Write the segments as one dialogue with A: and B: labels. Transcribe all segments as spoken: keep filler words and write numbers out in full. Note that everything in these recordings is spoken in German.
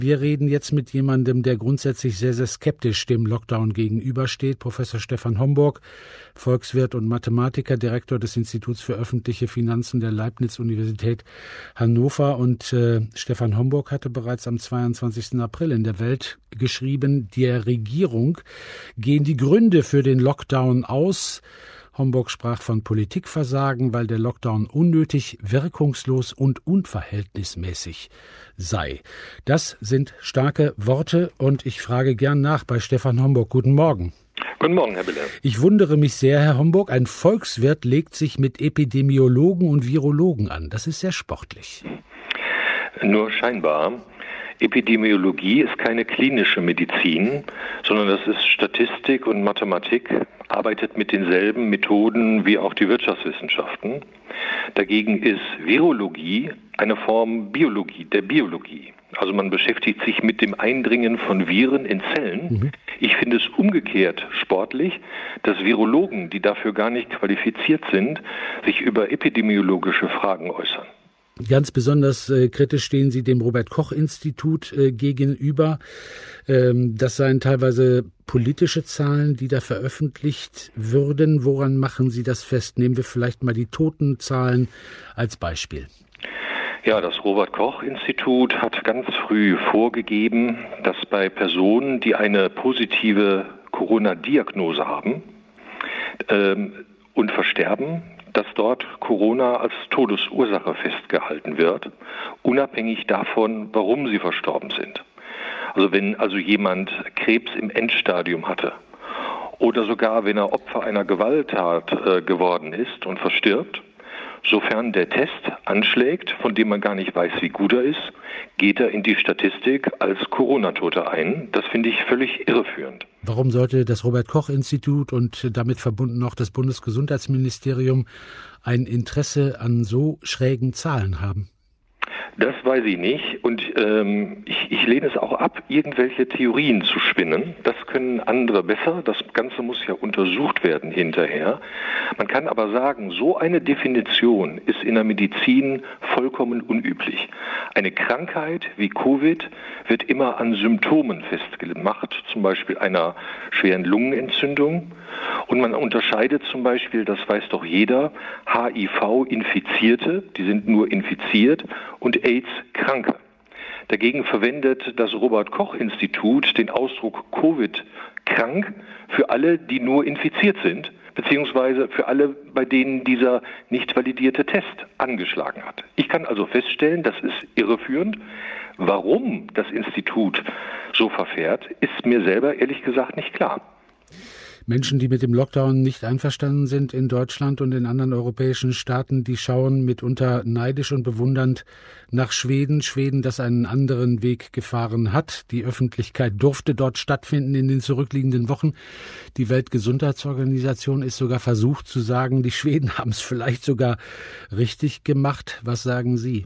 A: Wir reden jetzt mit jemandem, der grundsätzlich sehr, sehr skeptisch dem Lockdown gegenübersteht. Professor Stefan Homburg, Volkswirt und Mathematiker, Direktor des Instituts für öffentliche Finanzen der Leibniz-Universität Hannover. Und äh, Stefan Homburg hatte bereits am zweiundzwanzigsten April in der Welt geschrieben, der Regierung gehen die Gründe für den Lockdown aus. Homburg sprach von Politikversagen, weil der Lockdown unnötig, wirkungslos und unverhältnismäßig sei. Das sind starke Worte und ich frage gern nach bei Stefan Homburg. Guten Morgen.
B: Guten Morgen, Herr Bille.
A: Ich wundere mich sehr, Herr Homburg, ein Volkswirt legt sich mit Epidemiologen und Virologen an. Das ist sehr sportlich.
B: Nur scheinbar. Epidemiologie ist keine klinische Medizin, sondern das ist Statistik und Mathematik, arbeitet mit denselben Methoden wie auch die Wirtschaftswissenschaften. Dagegen ist Virologie eine Form Biologie, der Biologie. Also man beschäftigt sich mit dem Eindringen von Viren in Zellen. Mhm. Ich finde es umgekehrt sportlich, dass Virologen, die dafür gar nicht qualifiziert sind, sich über epidemiologische Fragen äußern.
A: Ganz besonders äh, kritisch stehen Sie dem Robert-Koch-Institut äh, gegenüber. Ähm, das seien teilweise politische Zahlen, die da veröffentlicht würden. Woran machen Sie das fest? Nehmen wir vielleicht mal die Totenzahlen als Beispiel.
B: Ja, das Robert-Koch-Institut hat ganz früh vorgegeben, dass bei Personen, die eine positive Corona-Diagnose haben ähm, und versterben, dass dort Corona als Todesursache festgehalten wird, unabhängig davon, warum sie verstorben sind. Also wenn also jemand Krebs im Endstadium hatte oder sogar wenn er Opfer einer Gewalttat äh, geworden ist und verstirbt, sofern der Test anschlägt, von dem man gar nicht weiß, wie gut er ist, geht er in die Statistik als Corona-Toter ein. Das finde ich völlig irreführend.
A: Warum sollte das Robert-Koch-Institut und damit verbunden auch das Bundesgesundheitsministerium ein Interesse an so schrägen Zahlen haben?
B: Das weiß ich nicht und ähm, ich, ich lehne es auch ab, irgendwelche Theorien zu spinnen. Das können andere besser. Das Ganze muss ja untersucht werden hinterher. Man kann aber sagen, so eine Definition ist in der Medizin vollkommen unüblich. Eine Krankheit wie Covid wird immer an Symptomen festgemacht, zum Beispiel einer schweren Lungenentzündung. Und man unterscheidet zum Beispiel, das weiß doch jeder, H I V-Infizierte, die sind nur infiziert, und AIDS-Kranke. Dagegen verwendet das Robert-Koch-Institut den Ausdruck Covid-krank für alle, die nur infiziert sind, beziehungsweise für alle, bei denen dieser nicht validierte Test angeschlagen hat. Ich kann also feststellen, das ist irreführend. Warum das Institut so verfährt, ist mir selber ehrlich gesagt nicht klar.
A: Menschen, die mit dem Lockdown nicht einverstanden sind in Deutschland und in anderen europäischen Staaten, die schauen mitunter neidisch und bewundernd nach Schweden. Schweden, das einen anderen Weg gefahren hat. Die Öffentlichkeit durfte dort stattfinden in den zurückliegenden Wochen. Die Weltgesundheitsorganisation ist sogar versucht zu sagen, die Schweden haben es vielleicht sogar richtig gemacht. Was sagen Sie?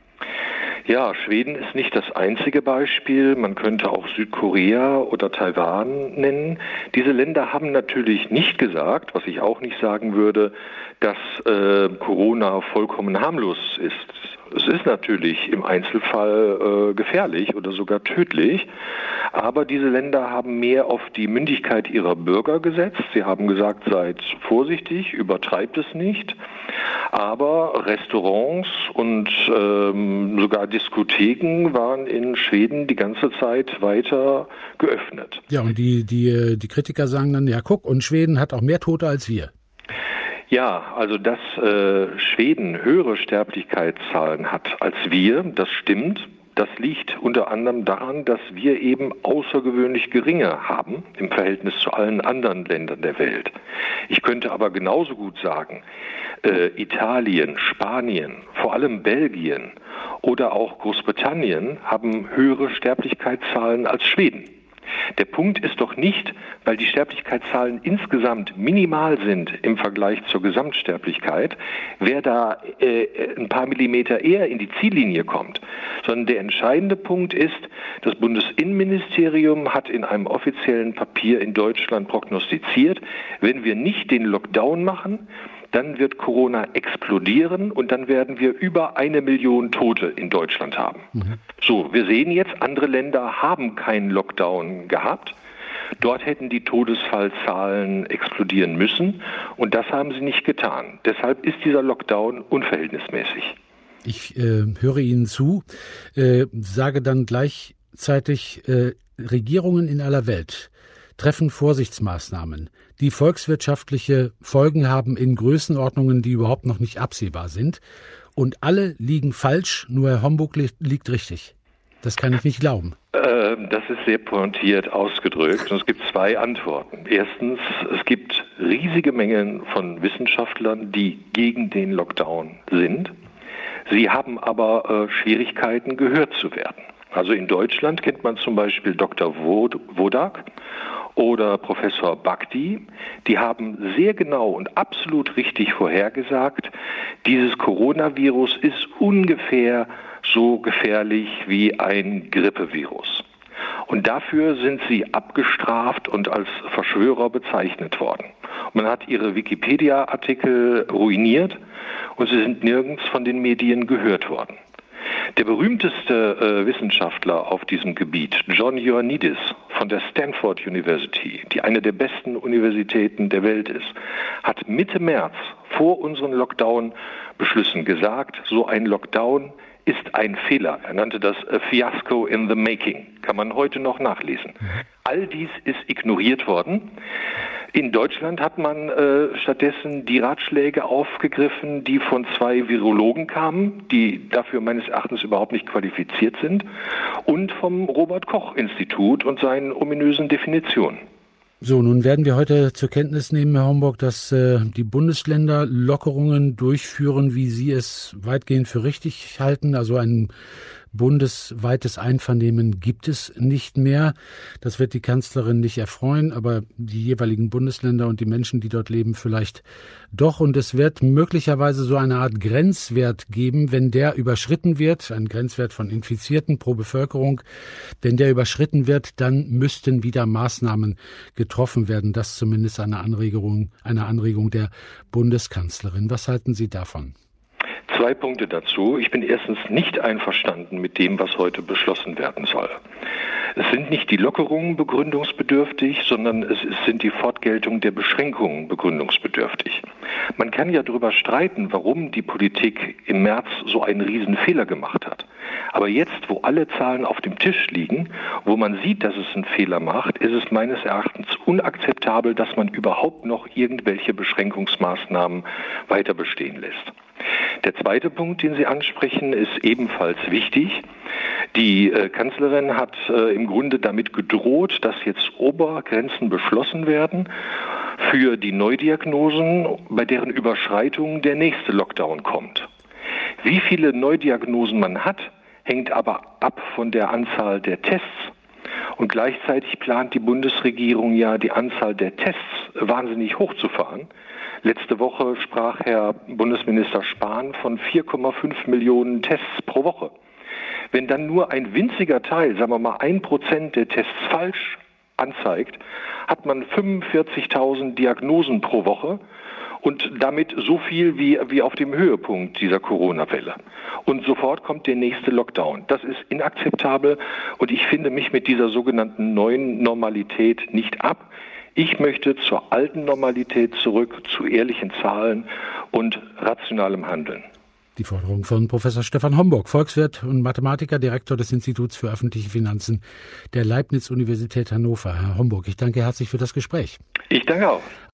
B: Ja, Schweden ist nicht das einzige Beispiel. Man könnte auch Südkorea oder Taiwan nennen. Diese Länder haben natürlich nicht gesagt, was ich auch nicht sagen würde, dass äh, Corona vollkommen harmlos ist. Es ist natürlich im Einzelfall äh, gefährlich oder sogar tödlich, aber diese Länder haben mehr auf die Mündigkeit ihrer Bürger gesetzt. Sie haben gesagt, seid vorsichtig, übertreibt es nicht. Aber Restaurants und ähm, sogar Diskotheken waren in Schweden die ganze Zeit weiter geöffnet.
A: Ja, und die, die, die Kritiker sagen dann, ja guck, und Schweden hat auch mehr Tote als wir.
B: Ja, also dass äh, Schweden höhere Sterblichkeitszahlen hat als wir, das stimmt. Das liegt unter anderem daran, dass wir eben außergewöhnlich geringe haben im Verhältnis zu allen anderen Ländern der Welt. Ich könnte aber genauso gut sagen, äh, Italien, Spanien, vor allem Belgien oder auch Großbritannien haben höhere Sterblichkeitszahlen als Schweden. Der Punkt ist doch nicht, weil die Sterblichkeitszahlen insgesamt minimal sind im Vergleich zur Gesamtsterblichkeit, wer da äh, ein paar Millimeter eher in die Ziellinie kommt, sondern der entscheidende Punkt ist, das Bundesinnenministerium hat in einem offiziellen Papier in Deutschland prognostiziert, wenn wir nicht den Lockdown machen, dann wird Corona explodieren und dann werden wir über eine Million Tote in Deutschland haben. Mhm. So, wir sehen jetzt, andere Länder haben keinen Lockdown gehabt. Dort hätten die Todesfallzahlen explodieren müssen und das haben sie nicht getan. Deshalb ist dieser Lockdown unverhältnismäßig.
A: Ich äh, höre Ihnen zu, äh, sage dann gleichzeitig, äh, Regierungen in aller Welt treffen Vorsichtsmaßnahmen, die volkswirtschaftliche Folgen haben in Größenordnungen, die überhaupt noch nicht absehbar sind. Und alle liegen falsch, nur Herr Homburg li- liegt richtig. Das kann ich nicht glauben.
B: Äh, das ist sehr pointiert ausgedrückt. Und es gibt zwei Antworten. Erstens, es gibt riesige Mengen von Wissenschaftlern, die gegen den Lockdown sind. Sie haben aber äh, Schwierigkeiten, gehört zu werden. Also in Deutschland kennt man zum Beispiel Doktor Wodak oder Professor Bhakdi. Die haben sehr genau und absolut richtig vorhergesagt, dieses Coronavirus ist ungefähr so gefährlich wie ein Grippevirus. Und dafür sind sie abgestraft und als Verschwörer bezeichnet worden. Man hat ihre Wikipedia-Artikel ruiniert und sie sind nirgends von den Medien gehört worden. Der berühmteste äh, Wissenschaftler auf diesem Gebiet, John Ioannidis von der Stanford University, die eine der besten Universitäten der Welt ist, hat Mitte März vor unseren Lockdown-Beschlüssen gesagt, so ein Lockdown ist ein Fehler. Er nannte das a fiasco in the making. Kann man heute noch nachlesen. All dies ist ignoriert worden. In Deutschland hat man äh, stattdessen die Ratschläge aufgegriffen, die von zwei Virologen kamen, die dafür meines Erachtens überhaupt nicht qualifiziert sind, und vom Robert-Koch-Institut und seinen ominösen Definitionen.
A: So, nun werden wir heute zur Kenntnis nehmen, Herr Homburg, dass äh, die Bundesländer Lockerungen durchführen, wie Sie es weitgehend für richtig halten, also ein bundesweites Einvernehmen gibt es nicht mehr. Das wird die Kanzlerin nicht erfreuen, aber die jeweiligen Bundesländer und die Menschen, die dort leben, vielleicht doch. Und es wird möglicherweise so eine Art Grenzwert geben, wenn der überschritten wird, ein Grenzwert von Infizierten pro Bevölkerung. Wenn der überschritten wird, dann müssten wieder Maßnahmen getroffen werden. Das zumindest eine Anregung, eine Anregung der Bundeskanzlerin. Was halten Sie davon?
B: Zwei Punkte dazu. Ich bin erstens nicht einverstanden mit dem, was heute beschlossen werden soll. Es sind nicht die Lockerungen begründungsbedürftig, sondern es sind die Fortgeltung der Beschränkungen begründungsbedürftig. Man kann ja darüber streiten, warum die Politik im März so einen Riesenfehler gemacht hat. Aber jetzt, wo alle Zahlen auf dem Tisch liegen, wo man sieht, dass es einen Fehler macht, ist es meines Erachtens unakzeptabel, dass man überhaupt noch irgendwelche Beschränkungsmaßnahmen weiter bestehen lässt. Der zweite Punkt, den Sie ansprechen, ist ebenfalls wichtig. Die äh, Kanzlerin hat äh, im Grunde damit gedroht, dass jetzt Obergrenzen beschlossen werden für die Neudiagnosen, bei deren Überschreitung der nächste Lockdown kommt. Wie viele Neudiagnosen man hat, hängt aber ab von der Anzahl der Tests. Und gleichzeitig plant die Bundesregierung ja, die Anzahl der Tests wahnsinnig hochzufahren. Letzte Woche sprach Herr Bundesminister Spahn von vier Komma fünf Millionen Tests pro Woche. Wenn dann nur ein winziger Teil, sagen wir mal ein Prozent der Tests falsch anzeigt, hat man fünfundvierzigtausend Diagnosen pro Woche und damit so viel wie, wie auf dem Höhepunkt dieser Corona-Welle. Und sofort kommt der nächste Lockdown. Das ist inakzeptabel und ich finde mich mit dieser sogenannten neuen Normalität nicht ab. Ich möchte zur alten Normalität zurück, zu ehrlichen Zahlen und rationalem Handeln.
A: Die Forderung von Professor Stefan Homburg, Volkswirt und Mathematiker, Direktor des Instituts für öffentliche Finanzen der Leibniz-Universität Hannover. Herr Homburg, ich danke herzlich für das Gespräch.
B: Ich danke auch.